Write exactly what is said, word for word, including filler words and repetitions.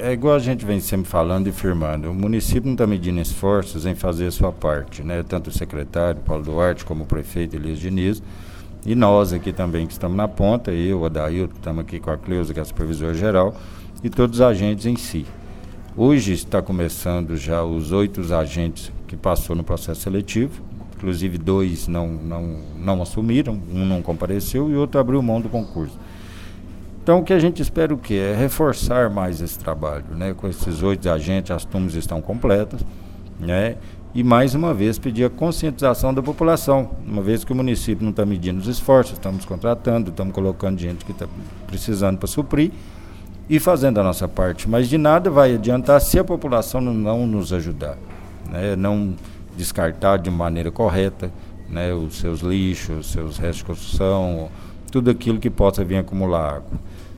é igual a gente vem sempre falando e firmando, o município não está medindo esforços em fazer a sua parte, né? Tanto o secretário Paulo Duarte como o prefeito Elias Diniz, e nós aqui também que estamos na ponta, eu, o Adailton, que estamos aqui com a Cleusa, que é a supervisora geral, e todos os agentes em si. Hoje está começando já os oito agentes que passou no processo seletivo, inclusive dois não, não, não assumiram, um não compareceu e o outro abriu mão do concurso. Então o que a gente espera o quê? É reforçar mais esse trabalho, né? Com esses oito agentes, as turmas estão completas, né? E mais uma vez pedir a conscientização da população, uma vez que o município não está medindo os esforços, estamos contratando, estamos colocando gente que está precisando para suprir e fazendo a nossa parte, mas de nada vai adiantar se a população não nos ajudar, né? Não descartar de maneira correta, né, os seus lixos, os seus restos de construção, tudo aquilo que possa vir acumular água.